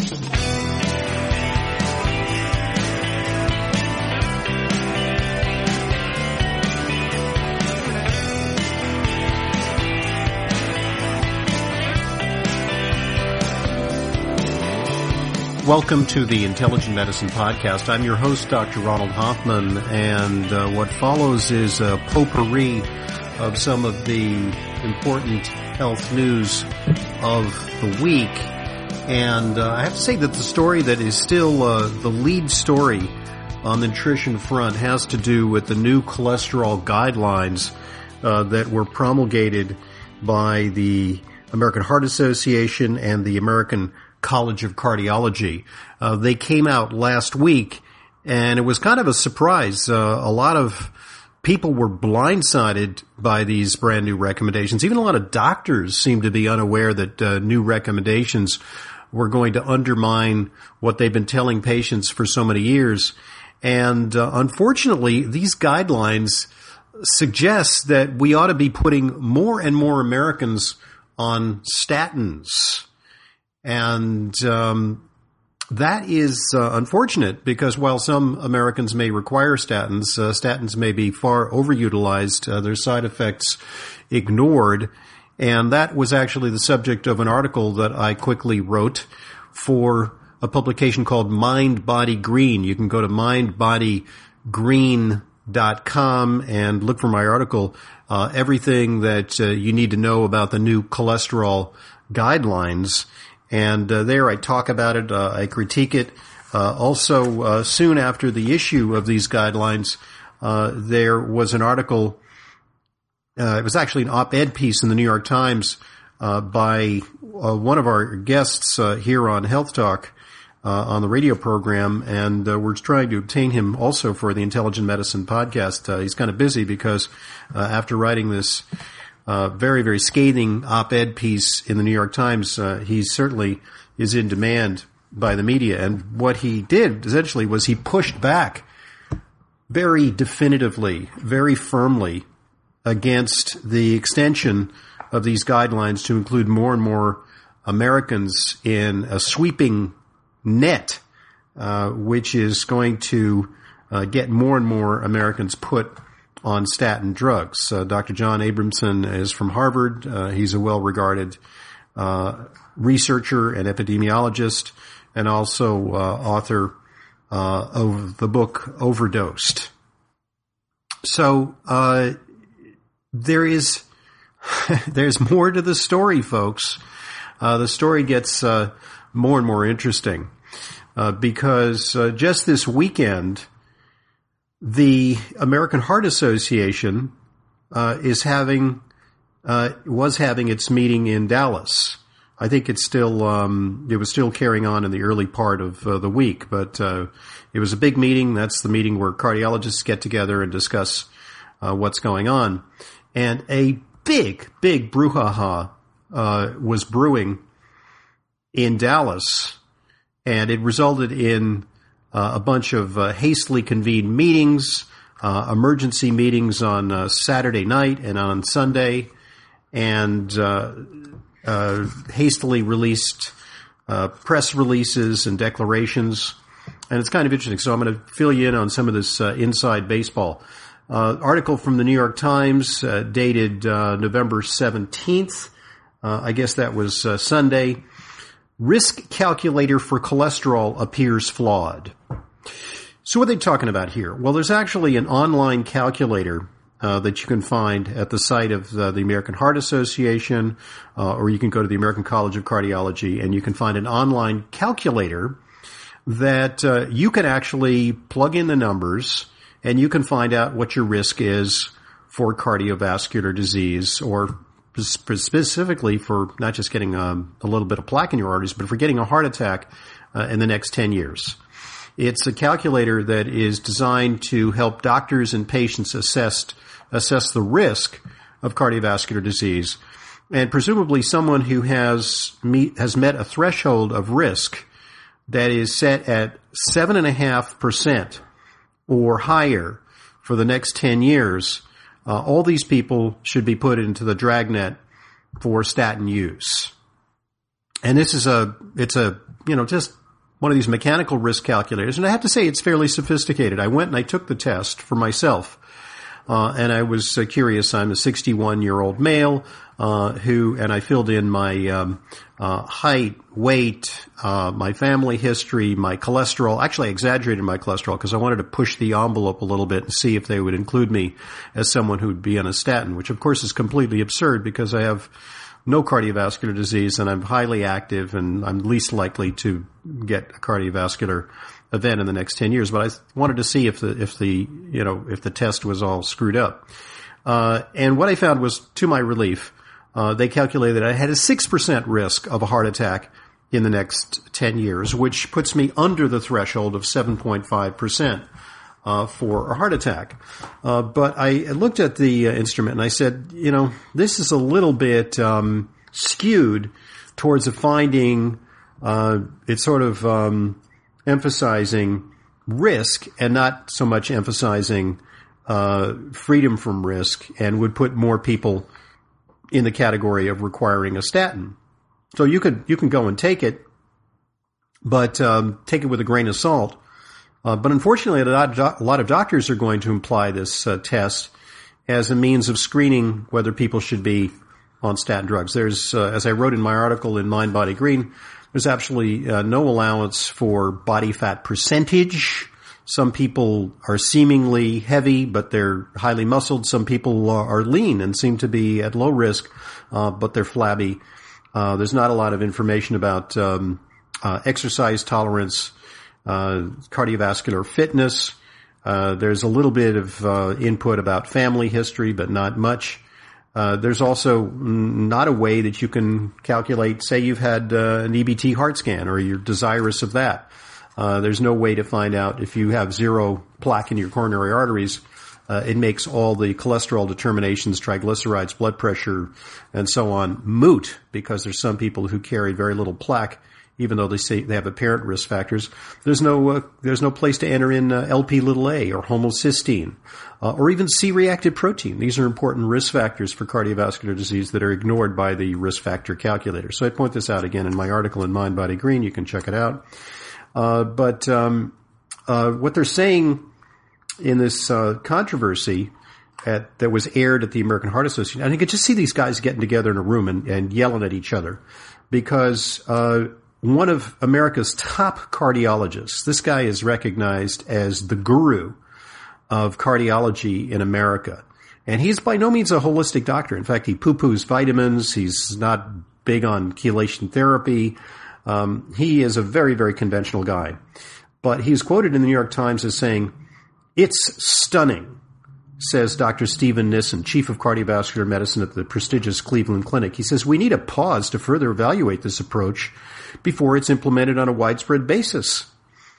Welcome to the Intelligent Medicine Podcast. I'm your host, Dr. Ronald Hoffman, and what follows is a potpourri of some of the important health news of the week. And I have to say that the story that is still the lead story on the nutrition front has to do with the new cholesterol guidelines that were promulgated by the American Heart Association and the American College of Cardiology. They came out last week, and it was kind of a surprise. A lot of people were blindsided by these brand new recommendations. Even a lot of doctors seem to be unaware that new recommendations were going to undermine what they've been telling patients for so many years. And unfortunately, these guidelines suggest that we ought to be putting more and more Americans on statins. And that is unfortunate because while some Americans may require statins, statins may be far overutilized, their side effects ignored. And that was actually the subject of an article that I quickly wrote for a publication called Mind Body Green. You can go to mindbodygreen.com and look for my article, everything that you need to know about the new cholesterol guidelines. And there I talk about it, I critique it. Also, soon after the issue of these guidelines, there was an article, it was actually an op-ed piece in the New York Times by one of our guests here on Health Talk on the radio program, and we're trying to obtain him also for the Intelligent Medicine Podcast. He's kind of busy because after writing this very, very scathing op-ed piece in the New York Times, he certainly is in demand by the media. And what he did essentially was he pushed back very definitively, very firmly against the extension of these guidelines to include more and more Americans in a sweeping net, which is going to get more and more Americans put on statin drugs. Dr. John Abramson is from Harvard. He's a well-regarded researcher and epidemiologist, and also author of the book Overdosed. So there's more to the story, folks. The story gets more and more interesting because just this weekend, the American Heart Association was having its meeting in Dallas. I think it was still carrying on in the early part of the week, but it was a big meeting. That's the meeting where cardiologists get together and discuss what's going on. And a big brouhaha was brewing in Dallas, and it resulted in a bunch of hastily convened meetings, emergency meetings on Saturday night and on Sunday, and hastily released press releases and declarations. And it's kind of interesting. So I'm going to fill you in on some of this inside baseball. Article from the New York Times dated November 17th. I guess that was Sunday. Risk calculator for cholesterol appears flawed. So what are they talking about here? Well, there's actually an online calculator that you can find at the site of the American Heart Association, or you can go to the American College of Cardiology, and you can find an online calculator that you can actually plug in the numbers, and you can find out what your risk is for cardiovascular disease, or specifically for not just getting a little bit of plaque in your arteries, but for getting a heart attack in the next 10 years. It's a calculator that is designed to help doctors and patients assess the risk of cardiovascular disease. And presumably someone who has met a threshold of risk that is set at 7.5% or higher for the next 10 years, all these people should be put into the dragnet for statin use. And this is just one of these mechanical risk calculators. And I have to say it's fairly sophisticated. I went and I took the test for myself. And I was curious. I'm a 61-year-old male, and I filled in my, height, weight, my family history, my cholesterol. Actually, I exaggerated my cholesterol because I wanted to push the envelope a little bit and see if they would include me as someone who would be on a statin, which of course is completely absurd because I have no cardiovascular disease and I'm highly active and I'm least likely to get a cardiovascular event in the next 10 years. But I wanted to see if the test was all screwed up. And what I found was, to my relief, they calculated I had a 6% risk of a heart attack in the next 10 years, which puts me under the threshold of 7.5%. For a heart attack. But I looked at the instrument and I said, this is a little bit skewed towards a finding. It's sort of emphasizing risk and not so much emphasizing freedom from risk, and would put more people in the category of requiring a statin. So you can go and take it, but take it with a grain of salt. But unfortunately, a lot of doctors are going to imply this test as a means of screening whether people should be on statin drugs. There's, as I wrote in my article in Mind, Body, Green, there's actually no allowance for body fat percentage. Some people are seemingly heavy, but they're highly muscled. Some people are lean and seem to be at low risk, but they're flabby. There's not a lot of information about exercise tolerance, cardiovascular fitness. There's a little bit of input about family history, but not much. There's also not a way that you can calculate, say you've had an EBT heart scan or you're desirous of that. There's no way to find out if you have zero plaque in your coronary arteries. It makes all the cholesterol determinations, triglycerides, blood pressure, and so on moot, because there's some people who carry very little plaque, even though they say they have apparent risk factors. There's no place to enter in Lp(a) or homocysteine, or even C-reactive protein. These are important risk factors for cardiovascular disease that are ignored by the risk factor calculator. So I point this out again in my article in Mind, Body, Green. You can check it out. But what they're saying in this controversy that was aired at the American Heart Association, and you could just see these guys getting together in a room and yelling at each other, because one of America's top cardiologists, this guy is recognized as the guru of cardiology in America. And he's by no means a holistic doctor. In fact, he poo-poos vitamins. He's not big on chelation therapy. He is a very, very conventional guy. But he's quoted in the New York Times as saying, "It's stunning," says Dr. Stephen Nissen, chief of cardiovascular medicine at the prestigious Cleveland Clinic. He says, "We need a pause to further evaluate this approach before it's implemented on a widespread basis."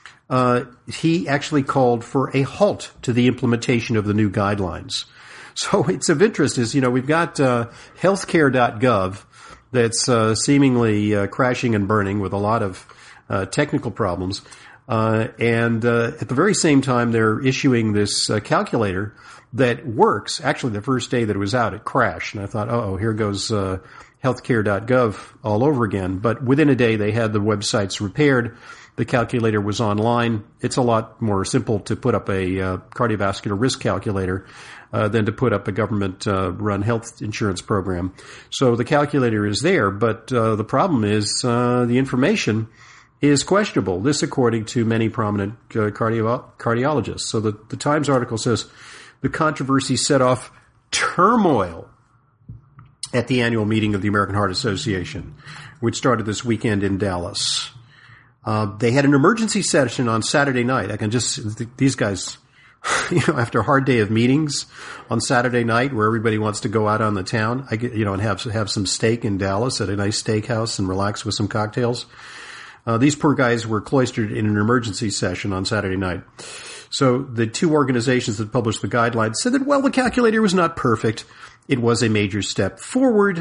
He actually called for a halt to the implementation of the new guidelines. So it's of interest is, we've got healthcare.gov that's seemingly crashing and burning with a lot of technical problems. And at the very same time, they're issuing this calculator that works. Actually, the first day that it was out, it crashed. And I thought, here goes healthcare.gov all over again. But within a day, they had the websites repaired. The calculator was online. It's a lot more simple to put up a cardiovascular risk calculator than to put up a government-run health insurance program. So the calculator is there, but the problem is the information is questionable. This according to many prominent cardiologists. So the Times article says the controversy set off turmoil at the annual meeting of the American Heart Association, which started this weekend in Dallas. They had an emergency session on Saturday night. These guys, after a hard day of meetings on Saturday night where everybody wants to go out on the town, and have some steak in Dallas at a nice steakhouse and relax with some cocktails. These poor guys were cloistered in an emergency session on Saturday night. So the two organizations that published the guidelines said that, the calculator was not perfect. It was a major step forward.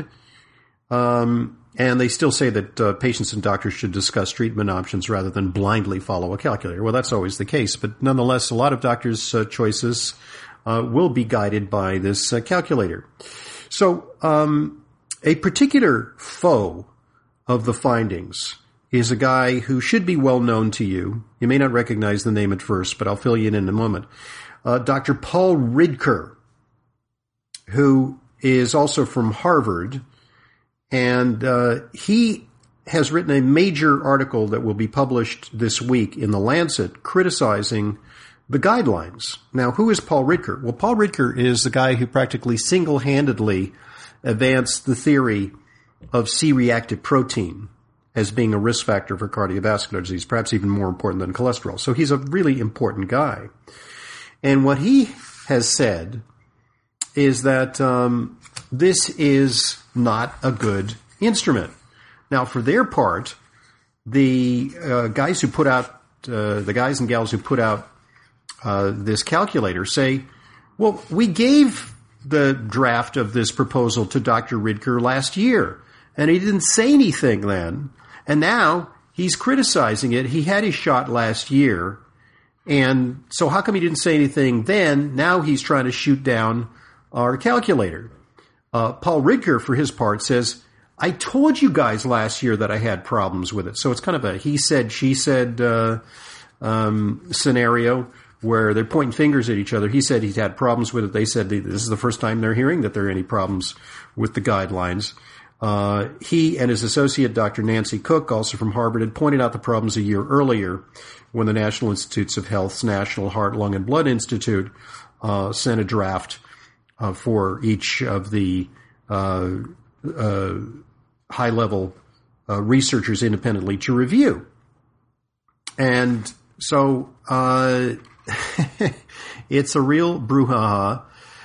And they still say that patients and doctors should discuss treatment options rather than blindly follow a calculator. Well, that's always the case. But nonetheless, a lot of doctors' choices will be guided by this calculator. So a particular foe of the findings is a guy who should be well known to you. You may not recognize the name at first, but I'll fill you in a moment. Dr. Paul Ridker, who is also from Harvard, and he has written a major article that will be published this week in The Lancet criticizing the guidelines. Now, who is Paul Ridker? Well, Paul Ridker is the guy who practically single-handedly advanced the theory of C-reactive protein as being a risk factor for cardiovascular disease, perhaps even more important than cholesterol. So he's a really important guy. And what he has said is that this is not a good instrument. Now, for their part, the guys who put out, the guys and gals who put out this calculator say, well, we gave the draft of this proposal to Dr. Ridker last year, and he didn't say anything then. And now he's criticizing it. He had his shot last year. And so how come he didn't say anything then? Now he's trying to shoot down our calculator. Paul Ridker, for his part, says, I told you guys last year that I had problems with it. So it's kind of a he said, she said scenario where they're pointing fingers at each other. He said he's had problems with it. They said this is the first time they're hearing that there are any problems with the guidelines. He and his associate, Dr. Nancy Cook, also from Harvard, had pointed out the problems a year earlier when the National Institutes of Health's National Heart, Lung, and Blood Institute sent a draft for each of the high-level researchers independently to review. And so it's a real brouhaha.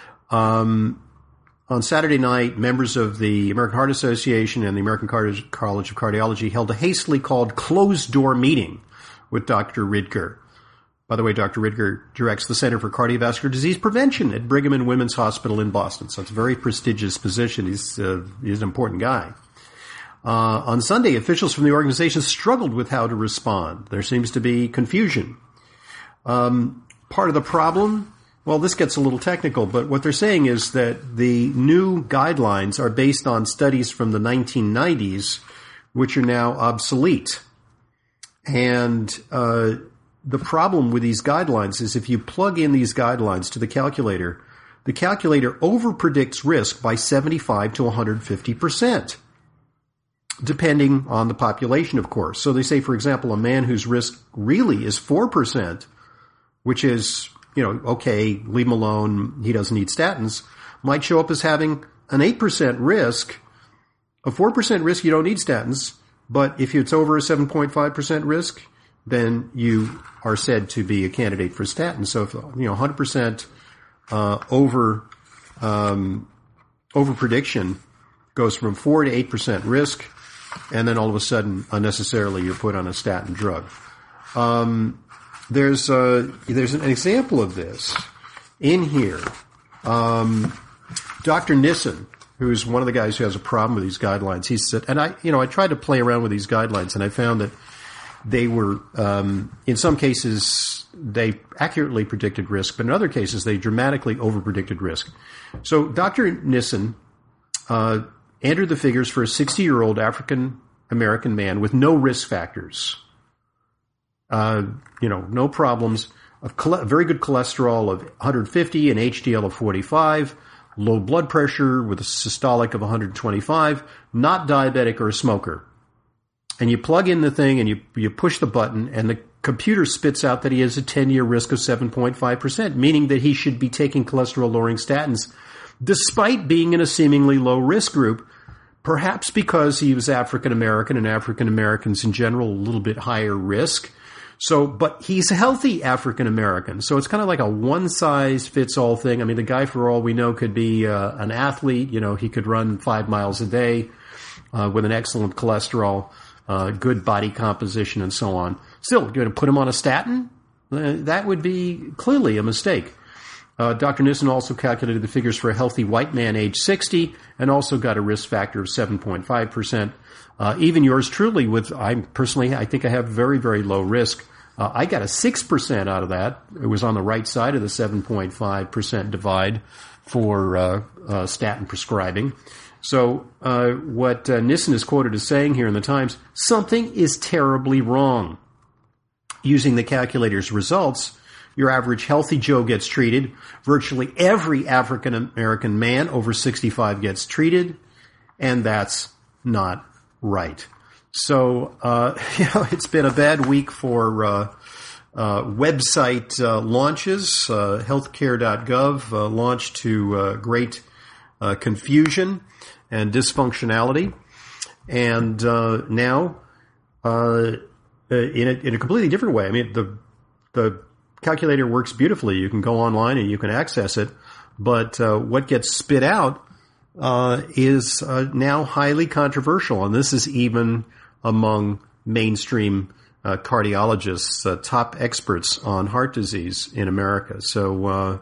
On Saturday night, members of the American Heart Association and the American College of Cardiology held a hastily called closed-door meeting with Dr. Ridker. By the way, Dr. Ridker directs the Center for Cardiovascular Disease Prevention at Brigham and Women's Hospital in Boston. So it's a very prestigious position. He's an important guy. On Sunday, officials from the organization struggled with how to respond. There seems to be confusion. Part of the problem, well, this gets a little technical, but what they're saying is that the new guidelines are based on studies from the 1990s, which are now obsolete. And the problem with these guidelines is if you plug in these guidelines to the calculator overpredicts risk by 75 to 150%, depending on the population, of course. So they say, for example, a man whose risk really is 4%, which is, okay, leave him alone, he doesn't need statins, might show up as having an 8% risk. A 4% risk, you don't need statins, but if it's over a 7.5% risk, then you are said to be a candidate for statins. So if 100% over prediction goes from 4 to 8% risk, and then all of a sudden, unnecessarily, you're put on a statin drug. There's an example of this in here. Dr. Nissen, who's one of the guys who has a problem with these guidelines, he said, and I tried to play around with these guidelines, and I found that they were, in some cases, they accurately predicted risk, but in other cases, they dramatically overpredicted risk. So Dr. Nissen entered the figures for a 60-year-old African-American man with no risk factors. No problems, very good cholesterol of 150, an HDL of 45, low blood pressure with a systolic of 125, not diabetic or a smoker. And you plug in the thing and you push the button and the computer spits out that he has a 10-year risk of 7.5%, meaning that he should be taking cholesterol-lowering statins despite being in a seemingly low risk group, perhaps because he was African-American and African-Americans in general a little bit higher risk. So, but he's a healthy African-American. So it's kind of like a one-size-fits-all thing. I mean, the guy, for all we know, could be an athlete. He could run 5 miles a day with an excellent cholesterol, good body composition, and so on. Still, you're going to put him on a statin? That would be clearly a mistake. Dr. Nissen also calculated the figures for a healthy white man age 60 and also got a risk factor of 7.5%. Even yours truly I think I have very, very low risk. I got a 6% out of that. It was on the right side of the 7.5% divide for statin prescribing. So what Nissen is quoted as saying here in the Times, something is terribly wrong. Using the calculator's results, your average healthy Joe gets treated. Virtually every African-American man over 65 gets treated, and that's not right. So, it's been a bad week for website launches. Healthcare.gov launched to great confusion and dysfunctionality. And now, in a completely different way. I mean, the calculator works beautifully. You can go online and you can access it. But what gets spit out is now highly controversial. And this is even among mainstream cardiologists, top experts on heart disease in America. So,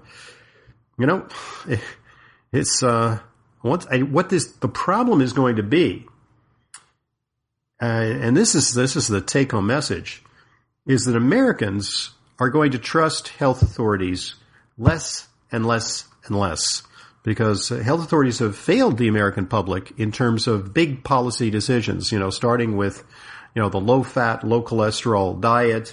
it's the problem is going to be, and this is the take-home message, is that Americans are going to trust health authorities less and less and less, because health authorities have failed the American public in terms of big policy decisions, starting with, the low-fat, low-cholesterol diet,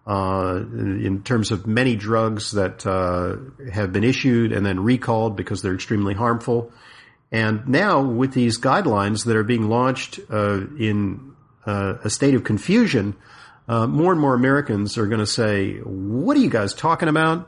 in terms of many drugs that have been issued and then recalled because they're extremely harmful. And now with these guidelines that are being launched in a state of confusion, more and more Americans are going to say, what are you guys talking about?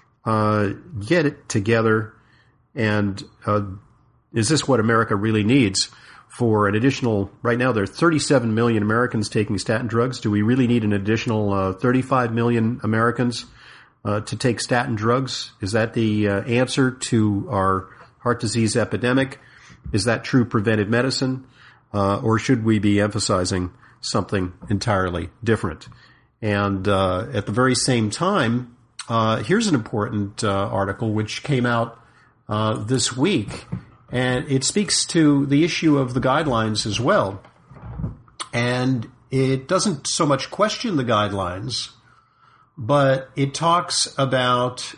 Get it together. And is this what America really needs for an additional, right now there are 37 million Americans taking statin drugs. Do we really need an additional 35 million Americans to take statin drugs? Is that the answer to our heart disease epidemic? Is that true preventive medicine? Or should we be emphasizing something entirely different? And at the very same time, here's an important article which came out this week, and it speaks to the issue of the guidelines as well. And it doesn't so much question the guidelines, but it talks about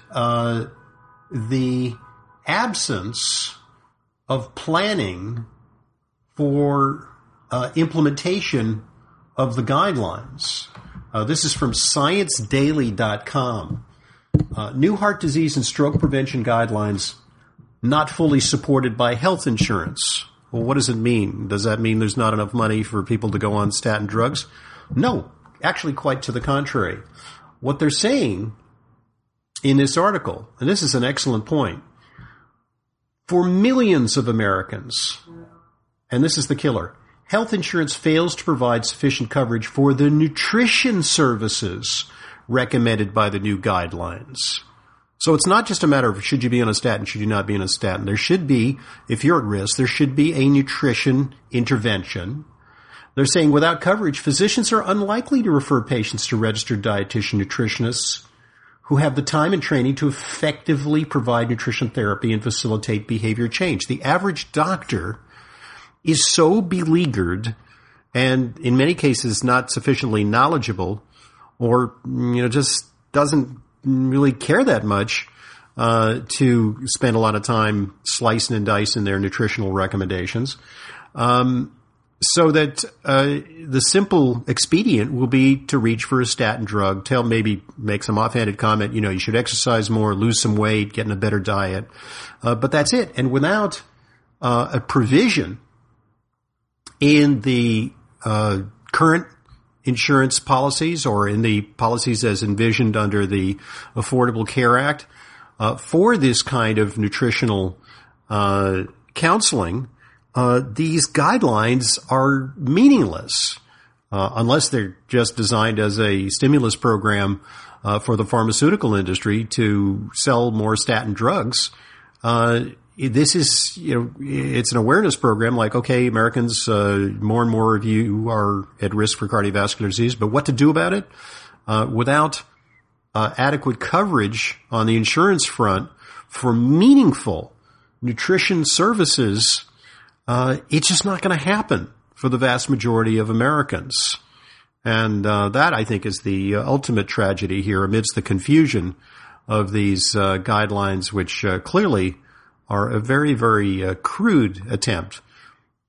the absence of planning for implementation of the guidelines. This is from ScienceDaily.com. New heart disease and stroke prevention guidelines not fully supported by health insurance. Well, what does it mean? Does that mean there's not enough money for people to go on statin drugs? No, actually quite to the contrary. What they're saying in this article, and this is an excellent point, for millions of Americans, and this is the killer, health insurance fails to provide sufficient coverage for the nutrition services recommended by the new guidelines. So it's not just a matter of should you be on a statin, should you not be on a statin. There should be, if you're at risk, there should be a nutrition intervention. They're saying without coverage, physicians are unlikely to refer patients to registered dietitian nutritionists who have the time and training to effectively provide nutrition therapy and facilitate behavior change. The average doctor is so beleaguered and in many cases not sufficiently knowledgeable or, just doesn't really care that much to spend a lot of time slicing and dicing their nutritional recommendations. So that the simple expedient will be to reach for a statin drug, maybe make some offhanded comment, you should exercise more, lose some weight, get in a better diet. But that's it. And without a provision in the current insurance policies or in the policies as envisioned under the Affordable Care Act for this kind of nutritional counseling, these guidelines are meaningless unless they're just designed as a stimulus program for the pharmaceutical industry to sell more statin drugs. This is, it's an awareness program like, okay, Americans, more and more of you are at risk for cardiovascular disease, but what to do about it? Without adequate coverage on the insurance front for meaningful nutrition services, it's just not going to happen for the vast majority of Americans. And that, I think, is the ultimate tragedy here amidst the confusion of these guidelines, which clearly are a very, very crude attempt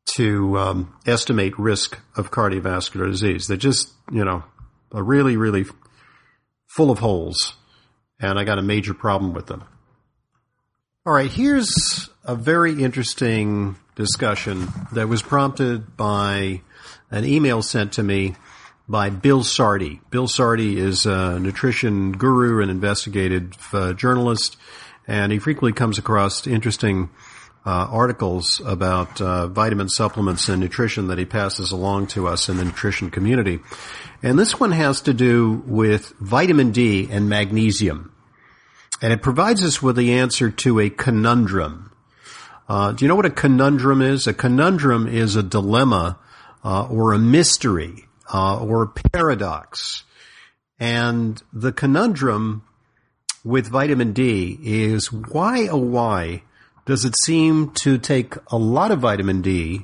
to estimate risk of cardiovascular disease. They're just, are really, really full of holes, and I got a major problem with them. All right, here's a very interesting discussion that was prompted by an email sent to me by Bill Sardi. Bill Sardi is a nutrition guru and investigative journalist, and he frequently comes across interesting articles about vitamin supplements and nutrition that he passes along to us in the nutrition community. And this one has to do with vitamin D and magnesium. And it provides us with the answer to a conundrum. Do you know what a conundrum is? A conundrum is a dilemma or a mystery or a paradox. And the conundrum with vitamin D is why, oh why, does it seem to take a lot of vitamin D,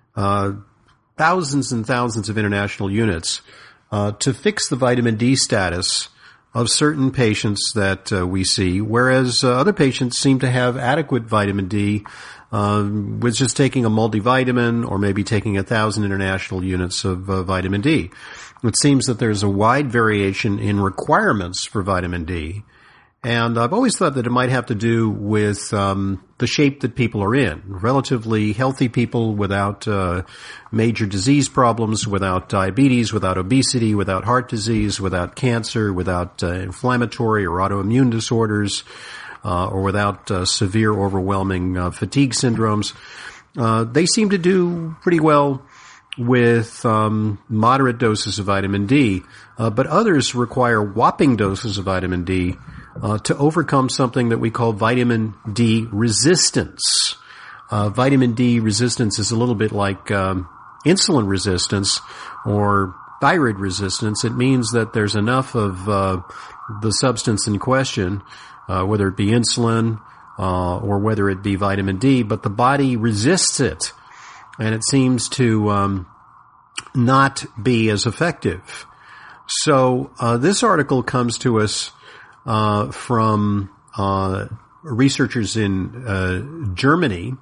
thousands and thousands of international units, to fix the vitamin D status of certain patients that we see, whereas other patients seem to have adequate vitamin D with just taking a multivitamin or maybe taking 1,000 international units of vitamin D. It seems that there's a wide variation in requirements for vitamin D. And I've always thought that it might have to do with the shape that people are in. Relatively healthy people without major disease problems, without diabetes, without obesity, without heart disease, without cancer, without inflammatory or autoimmune disorders, or without severe overwhelming fatigue syndromes. They seem to do pretty well with moderate doses of vitamin D, but others require whopping doses of vitamin D to overcome something that we call vitamin D resistance. Vitamin D resistance is a little bit like insulin resistance or thyroid resistance. It means that there's enough of the substance in question, whether it be insulin or whether it be vitamin D, but the body resists it, and it seems to not be as effective. So this article comes to us from researchers in Germany,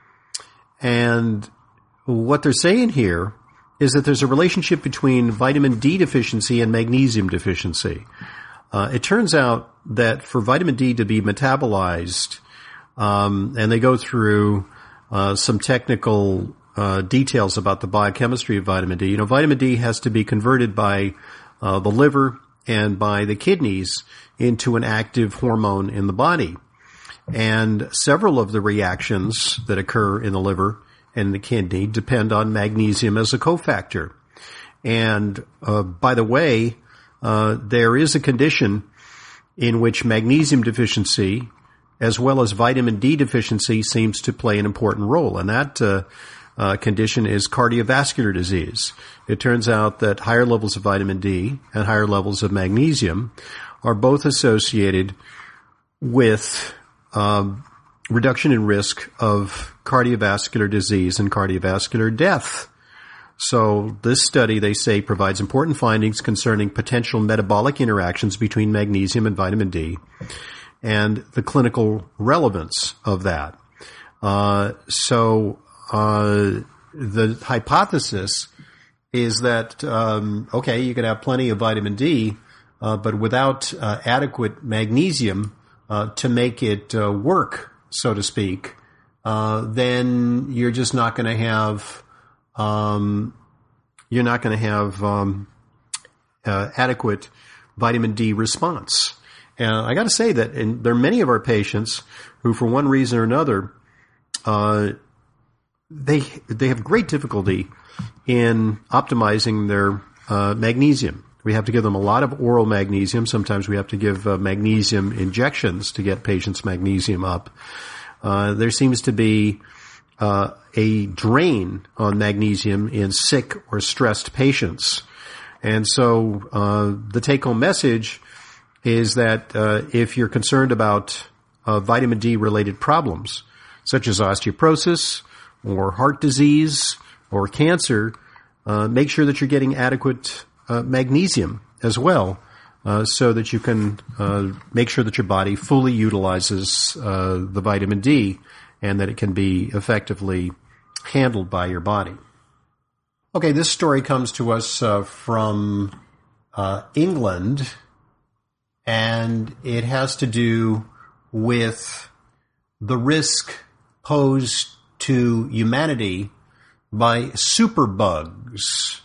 and what they're saying here is that there's a relationship between vitamin D deficiency and magnesium deficiency. It turns out that for vitamin D to be metabolized, and they go through some technical details about the biochemistry of vitamin D. Vitamin D has to be converted by the liver and by the kidneys into an active hormone in the body. And several of the reactions that occur in the liver and the kidney depend on magnesium as a cofactor. And by the way, there is a condition in which magnesium deficiency as well as vitamin D deficiency seems to play an important role. And that condition is cardiovascular disease. It turns out that higher levels of vitamin D and higher levels of magnesium are both associated with reduction in risk of cardiovascular disease and cardiovascular death. So this study, they say, provides important findings concerning potential metabolic interactions between magnesium and vitamin D and the clinical relevance of that. The hypothesis is that, you can have plenty of vitamin D, but without adequate magnesium to make it work, so to speak, then you're just not going to have adequate vitamin D response. And I got to say that there are many of our patients who, for one reason or another, they have great difficulty in optimizing their magnesium. We have to give them a lot of oral magnesium. Sometimes we have to give magnesium injections to get patients' magnesium up. There seems to be a drain on magnesium in sick or stressed patients. And so the take-home message is that if you're concerned about vitamin D-related problems, such as osteoporosis or heart disease or cancer, make sure that you're getting adequate magnesium as well, so that you can make sure that your body fully utilizes the vitamin D and that it can be effectively handled by your body. Okay, this story comes to us from England, and it has to do with the risk posed to humanity by superbugs.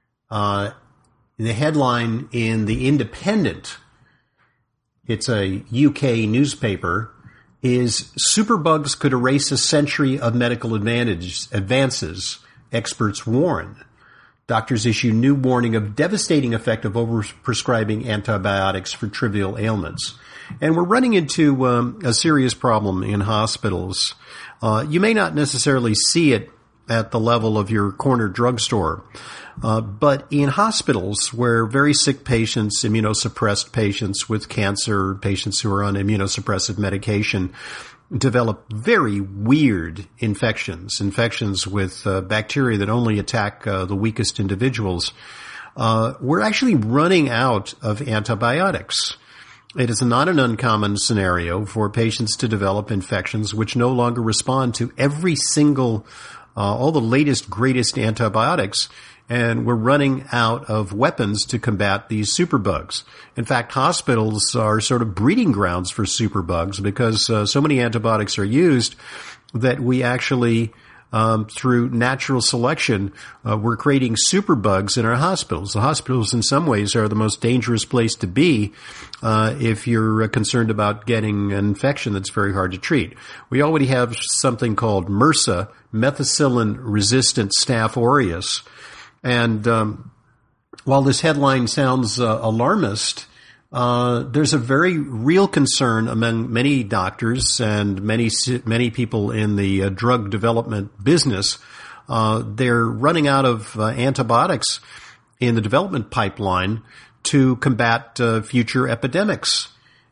The headline in The Independent, it's a UK newspaper, is "Superbugs could erase a century of medical advances, experts warn." Doctors issue new warning of devastating effect of overprescribing antibiotics for trivial ailments. And we're running into a serious problem in hospitals. You may not necessarily see it at the level of your corner drugstore, but in hospitals where very sick patients, immunosuppressed patients with cancer, patients who are on immunosuppressive medication, develop very weird infections with bacteria that only attack the weakest individuals, we're actually running out of antibiotics. It is not an uncommon scenario for patients to develop infections which no longer respond to every single, all the latest, greatest antibiotics, and we're running out of weapons to combat these superbugs. In fact, hospitals are sort of breeding grounds for superbugs because so many antibiotics are used that we actually, through natural selection, we're creating superbugs in our hospitals. The hospitals, in some ways, are the most dangerous place to be if you're concerned about getting an infection that's very hard to treat. We already have something called MRSA, methicillin-resistant Staph aureus. And while this headline sounds alarmist, there's a very real concern among many doctors and many people in the drug development business. They're running out of antibiotics in the development pipeline to combat future epidemics.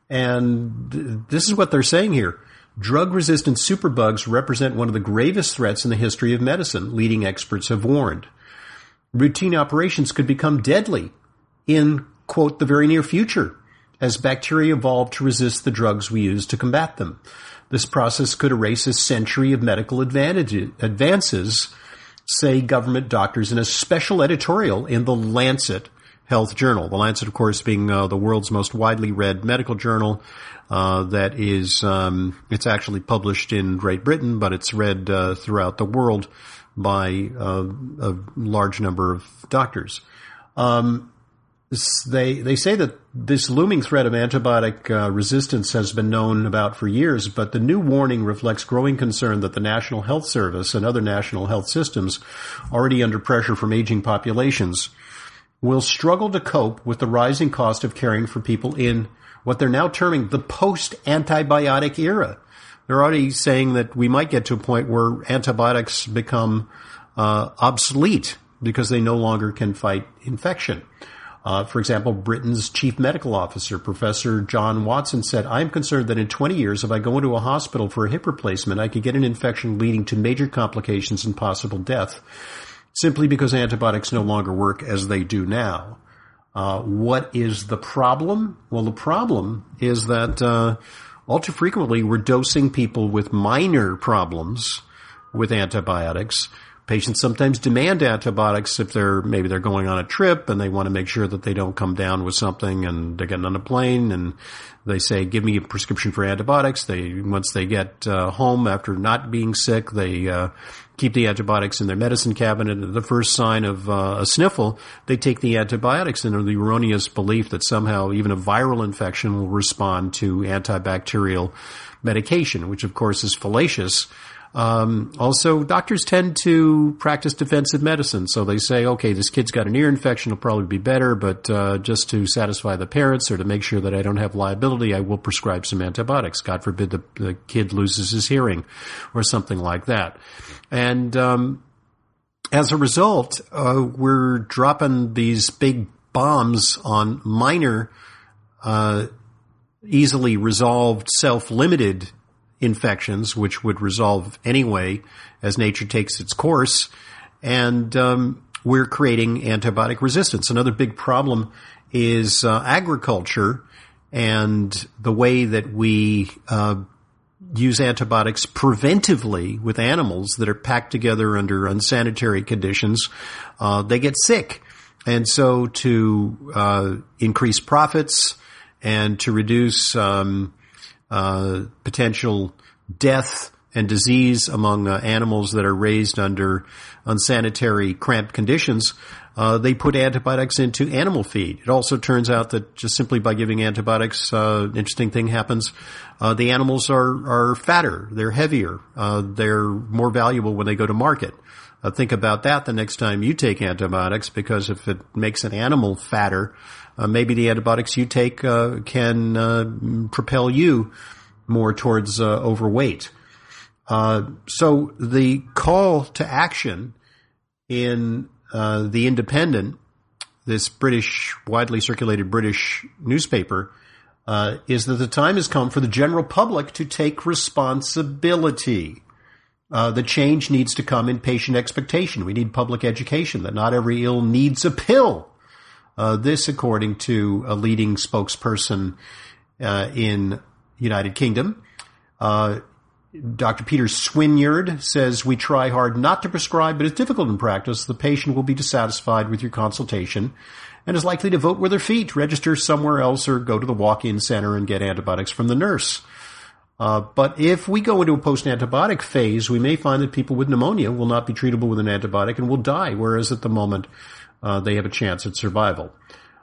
And this is what they're saying here. Drug-resistant superbugs represent one of the gravest threats in the history of medicine, leading experts have warned. Routine operations could become deadly in, quote, the very near future as bacteria evolve to resist the drugs we use to combat them. This process could erase a century of medical advances, say government doctors in a special editorial in the Lancet Health Journal. The Lancet, of course, being the world's most widely read medical journal. That is, it's actually published in Great Britain, but it's read throughout the world by a large number of doctors. They say that this looming threat of antibiotic resistance has been known about for years, but the new warning reflects growing concern that the National Health Service and other national health systems, already under pressure from aging populations, will struggle to cope with the rising cost of caring for people in what they're now terming the post-antibiotic era. They're already saying that we might get to a point where antibiotics become obsolete because they no longer can fight infection. For example, Britain's chief medical officer, Professor John Watson, said, "I'm concerned that in 20 years, if I go into a hospital for a hip replacement, I could get an infection leading to major complications and possible death simply because antibiotics no longer work as they do now." What is the problem? Well, the problem is that all too frequently we're dosing people with minor problems with antibiotics. Patients sometimes demand antibiotics if they're going on a trip and they want to make sure that they don't come down with something, and they're getting on a plane and they say, "Give me a prescription for antibiotics." Once they get home after not being sick, they keep the antibiotics in their medicine cabinet. At the first sign of a sniffle, they take the antibiotics under the erroneous belief that somehow even a viral infection will respond to antibacterial medication, which of course is fallacious. Also, doctors tend to practice defensive medicine. So they say, okay, this kid's got an ear infection, it'll probably be better, but just to satisfy the parents or to make sure that I don't have liability, I will prescribe some antibiotics. God forbid the kid loses his hearing or something like that. And as a result, we're dropping these big bombs on minor, easily resolved, self-limited infections, which would resolve anyway as nature takes its course, and we're creating antibiotic resistance. Another big problem is agriculture and the way that we use antibiotics preventively with animals that are packed together under unsanitary conditions, they get sick. And so to increase profits and to reduce potential death and disease among animals that are raised under unsanitary, cramped conditions, they put antibiotics into animal feed. It also turns out that just simply by giving antibiotics, interesting thing happens. The animals are fatter, they're heavier, they're more valuable when they go to market. Think about that the next time you take antibiotics, because if it makes an animal fatter, maybe the antibiotics you take can propel you more towards overweight. So the call to action in The Independent, this widely circulated British newspaper, is that the time has come for the general public to take responsibility. The change needs to come in patient expectation. We need public education that not every ill needs a pill. This, according to a leading spokesperson in United Kingdom. Dr. Peter Swinyard says, we try hard not to prescribe, but it's difficult in practice. The patient will be dissatisfied with your consultation and is likely to vote with their feet, register somewhere else, or go to the walk-in center and get antibiotics from the nurse. But if we go into a post-antibiotic phase, we may find that people with pneumonia will not be treatable with an antibiotic and will die, whereas at the moment they have a chance at survival.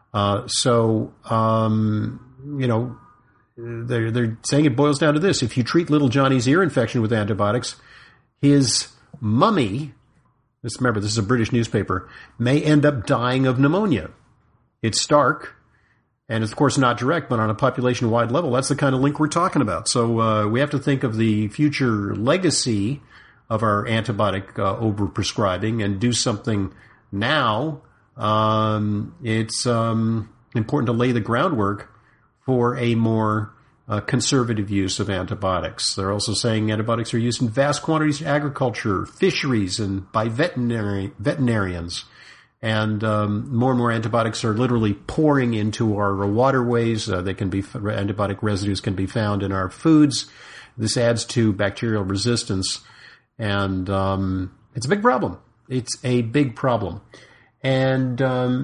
They're saying it boils down to this. If you treat little Johnny's ear infection with antibiotics, his mummy, remember this is a British newspaper, may end up dying of pneumonia. It's stark, and it's of course not direct, but on a population-wide level, that's the kind of link we're talking about. So we have to think of the future legacy of our antibiotic overprescribing and do something now. It's important to lay the groundwork for a more conservative use of antibiotics. They're also saying antibiotics are used in vast quantities in agriculture, fisheries, and by veterinarians. And more antibiotics are literally pouring into our waterways. Antibiotic residues can be found in our foods. This adds to bacterial resistance. And it's a big problem. It's a big problem. And,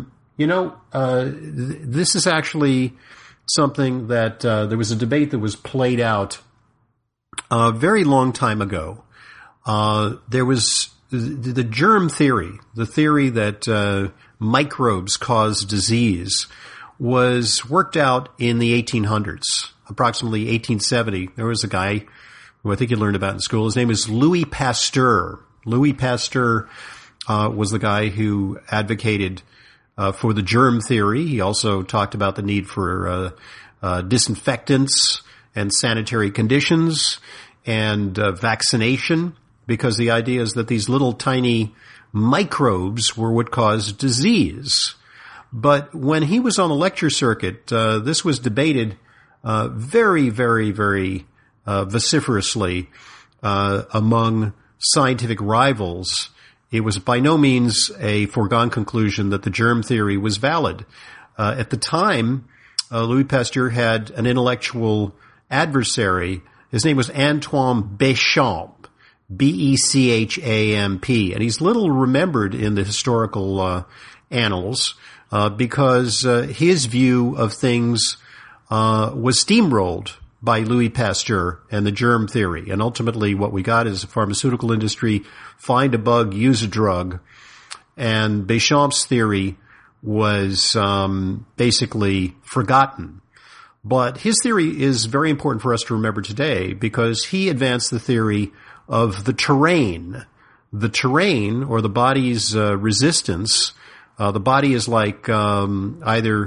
this is actually something that there was a debate that was played out a very long time ago. There was the germ theory, the theory that microbes cause disease, was worked out in the 1800s, approximately 1870. There was a guy who I think you learned about in school. His name is Louis Pasteur. Louis Pasteur was the guy who advocated for the germ theory. He also talked about the need for disinfectants and sanitary conditions and vaccination, because the idea is that these little tiny microbes were what caused disease. But when he was on the lecture circuit, this was debated very, very, very vociferously among scientific rivals. It was by no means a foregone conclusion that the germ theory was valid. At the time, Louis Pasteur had an intellectual adversary. His name was Antoine Béchamp, B-E-C-H-A-M-P, and he's little remembered in the historical annals because his view of things was steamrolled by Louis Pasteur and the germ theory. And ultimately what we got is a pharmaceutical industry, find a bug, use a drug. And Béchamp's theory was basically forgotten. But his theory is very important for us to remember today because he advanced the theory of the terrain. The terrain, or the body's resistance. The body is like either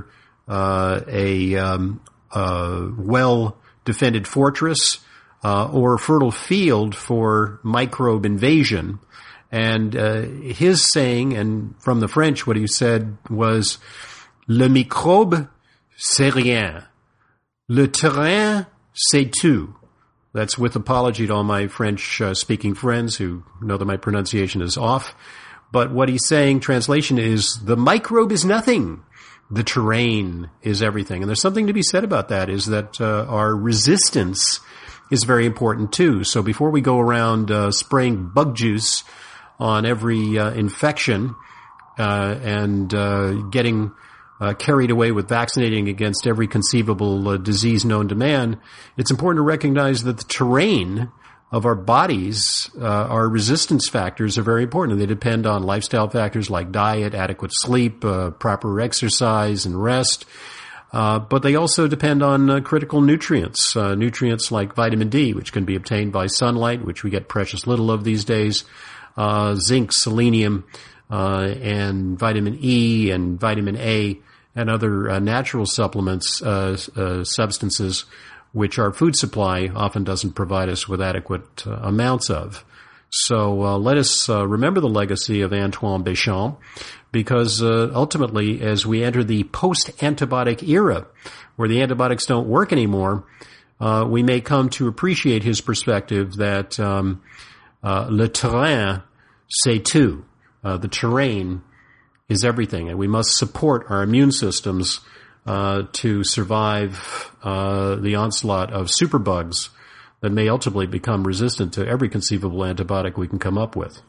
a well-defended fortress or a fertile field for microbe invasion. And his saying, and from the French, what he said was, "Le microbe, c'est rien. Le terrain, c'est tout." That's with apology to all my French-speaking friends who know that my pronunciation is off. But what he's saying, translation, is the microbe is nothing. The terrain is everything. And there's something to be said about that, is that our resistance is very important too. So before we go around spraying bug juice on every infection and getting carried away with vaccinating against every conceivable disease known to man, it's important to recognize that the terrain of our bodies, our resistance factors are very important. They depend on lifestyle factors like diet, adequate sleep, proper exercise and rest. But they also depend on critical nutrients, nutrients like vitamin D, which can be obtained by sunlight, which we get precious little of these days, zinc, selenium, and vitamin E and vitamin A and other natural supplements, substances, which our food supply often doesn't provide us with adequate amounts of. So let us remember the legacy of Antoine Béchamp, because ultimately, as we enter the post-antibiotic era, where the antibiotics don't work anymore, we may come to appreciate his perspective that le terrain, c'est tout. The terrain is everything, and we must support our immune systems to survive the onslaught of superbugs that may ultimately become resistant to every conceivable antibiotic we can come up with.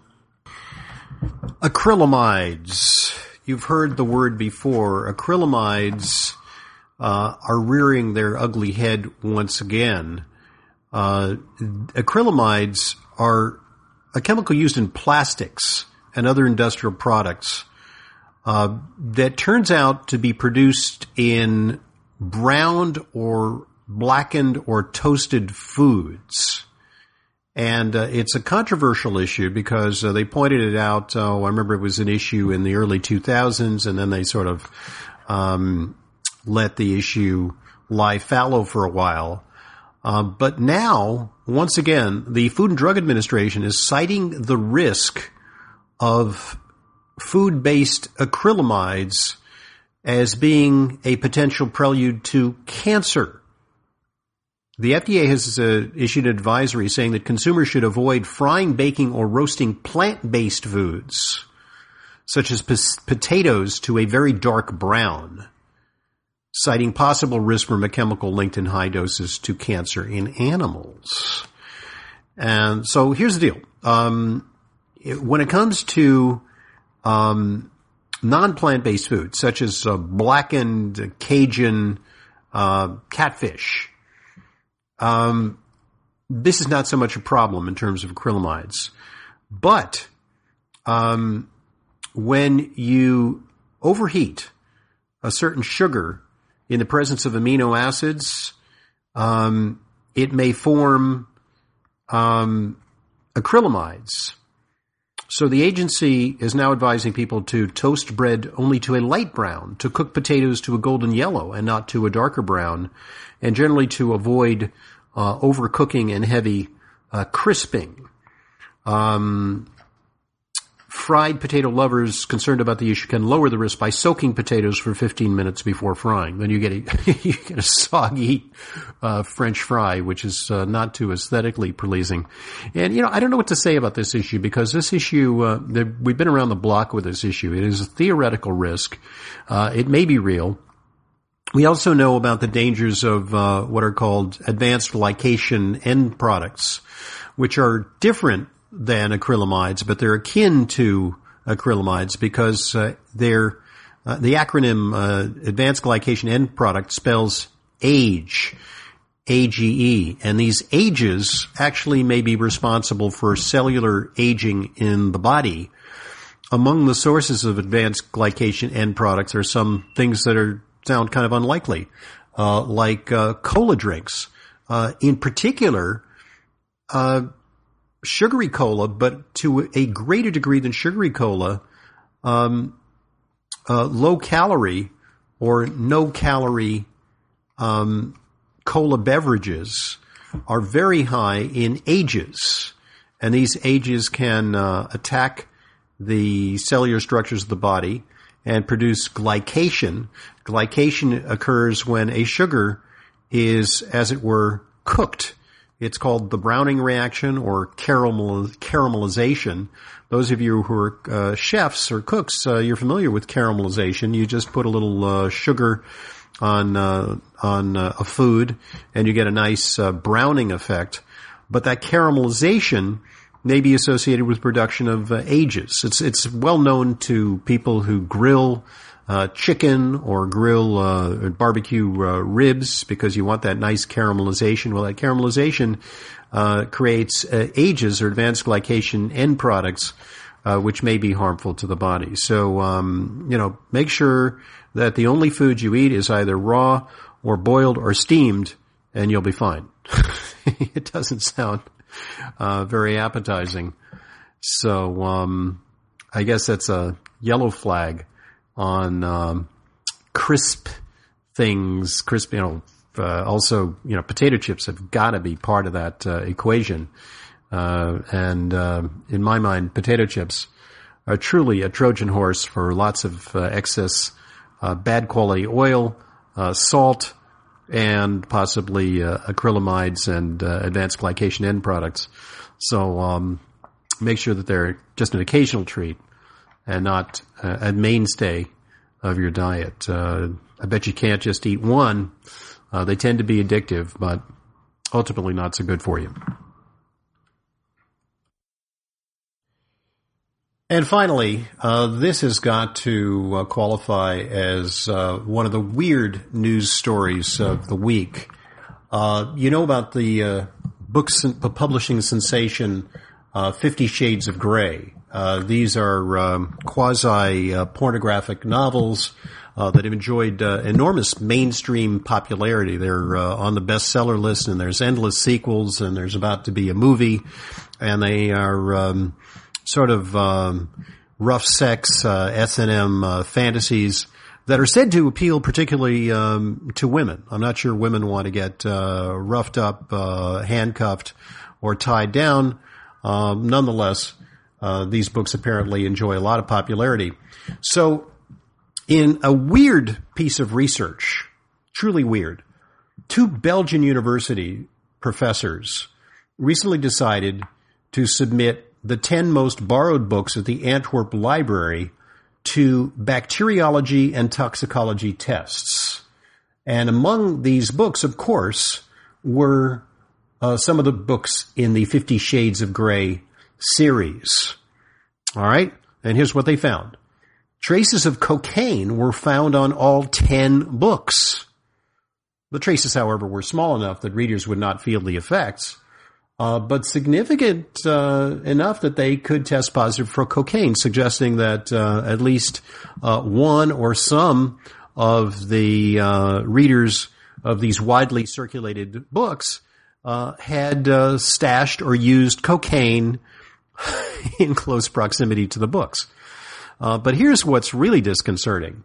Acrylamides. You've heard the word before. Acrylamides are rearing their ugly head once again. Acrylamides are a chemical used in plastics and other industrial products that turns out to be produced in browned or blackened or toasted foods. And it's a controversial issue because they pointed it out. I remember it was an issue in the early 2000s, and then they sort of let the issue lie fallow for a while. But now, once again, the Food and Drug Administration is citing the risk of food-based acrylamides as being a potential prelude to cancer. The FDA has issued an advisory saying that consumers should avoid frying, baking, or roasting plant-based foods, such as potatoes, to a very dark brown, citing possible risk from a chemical linked in high doses to cancer in animals. And so here's the deal. When it comes to non-plant-based foods, such as blackened Cajun catfish, this is not so much a problem in terms of acrylamides. But when you overheat a certain sugar in the presence of amino acids, it may form acrylamides. So the agency is now advising people to toast bread only to a light brown, to cook potatoes to a golden yellow and not to a darker brown, and generally to avoid overcooking and heavy crisping. Fried potato lovers concerned about the issue can lower the risk by soaking potatoes for 15 minutes before frying. Then you get a soggy French fry, which is not too aesthetically pleasing. And, I don't know what to say about this issue, because this issue, we've been around the block with this issue. It is a theoretical risk. It may be real. We also know about the dangers of what are called advanced glycation end products, which are different than acrylamides, but they're akin to acrylamides because they're the acronym advanced glycation end product spells age, AGE, and these ages actually may be responsible for cellular aging in the body. Among the sources of advanced glycation end products are some things that sound kind of unlikely, like cola drinks, in particular sugary cola, but to a greater degree than sugary cola, low calorie or no calorie cola beverages are very high in ages, and these ages can attack the cellular structures of the body and produce glycation. Glycation occurs when a sugar is, as it were, cooked. It's called the Browning reaction or caramelization. Those of you who are chefs or cooks, you're familiar with caramelization. You just put a little sugar on a food, and you get a nice browning effect. But that caramelization may be associated with production of ages. It's well known to people who grill chicken or grill barbecue ribs, because you want that nice caramelization. Well, that caramelization creates ages or advanced glycation end products, which may be harmful to the body. So, make sure that the only food you eat is either raw or boiled or steamed, and you'll be fine. It doesn't sound very appetizing. So, I guess that's a yellow flag on crisp things. Crisp, also, potato chips have got to be part of that equation. And in my mind, potato chips are truly a Trojan horse for lots of excess bad quality oil, salt, and possibly acrylamides and advanced glycation end products. So make sure that they're just an occasional treat and not a mainstay of your diet. I bet you can't just eat one. They tend to be addictive, but ultimately not so good for you. And finally, this has got to qualify as one of the weird news stories of the week. You know about the publishing sensation 50 Shades of Grey. These are quasi-pornographic novels that have enjoyed enormous mainstream popularity. They're on the bestseller list, and there's endless sequels, and there's about to be a movie, and they are sort of rough sex, S&M fantasies that are said to appeal particularly to women. I'm not sure women want to get roughed up, handcuffed, or tied down. Nonetheless, these books apparently enjoy a lot of popularity. So, in a weird piece of research, truly weird, 2 Belgian university professors recently decided to submit the 10 most borrowed books at the Antwerp Library to bacteriology and toxicology tests. And among these books, of course, were some of the books in the 50 Shades of Grey series. All right? And here's what they found. Traces of cocaine were found on all 10 books. The traces, however, were small enough that readers would not feel the effects, but significant enough that they could test positive for cocaine, suggesting that at least one or some of the readers of these widely circulated books had stashed or used cocaine in close proximity to the books. But here's what's really disconcerting.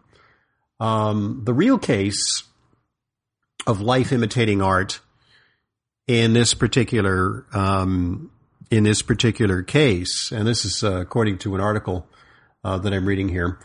The real case of life imitating art in this particular case, and this is according to an article that I'm reading here,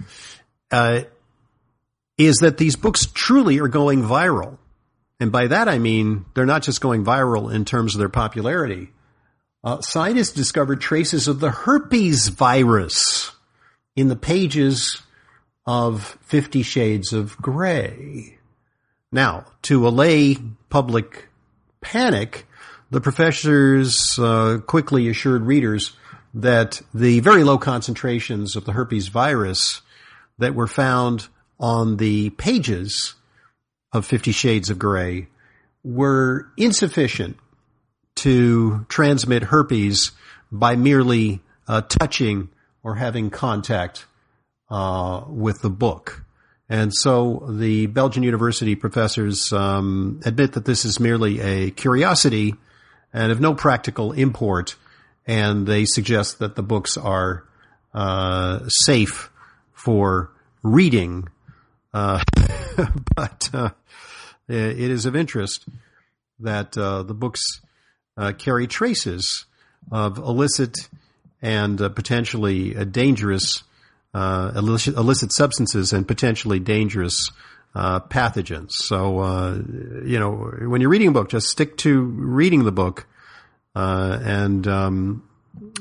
is that these books truly are going viral. And by that I mean they're not just going viral in terms of their popularity. Scientists discovered traces of the herpes virus in the pages of 50 Shades of Grey. Now, to allay public panic, the professors quickly assured readers that the very low concentrations of the herpes virus that were found on the pages of 50 Shades of Grey were insufficient to transmit herpes by merely touching or having contact with the book. And so the Belgian university professors admit that this is merely a curiosity and of no practical import, and they suggest that the books are safe for reading. But it is of interest that the books carry traces of illicit and potentially dangerous illicit substances and potentially dangerous pathogens. So, when you're reading a book, just stick to reading the book and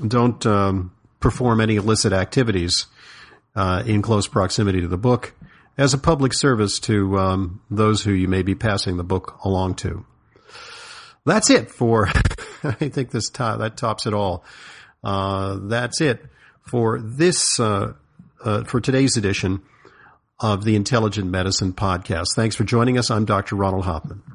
don't perform any illicit activities in close proximity to the book. as a public service to those who you may be passing the book along to. That's it for, I think that tops it all. That's it for this, for today's edition of the Intelligent Medicine Podcast. Thanks for joining us. I'm Dr. Ronald Hoffman.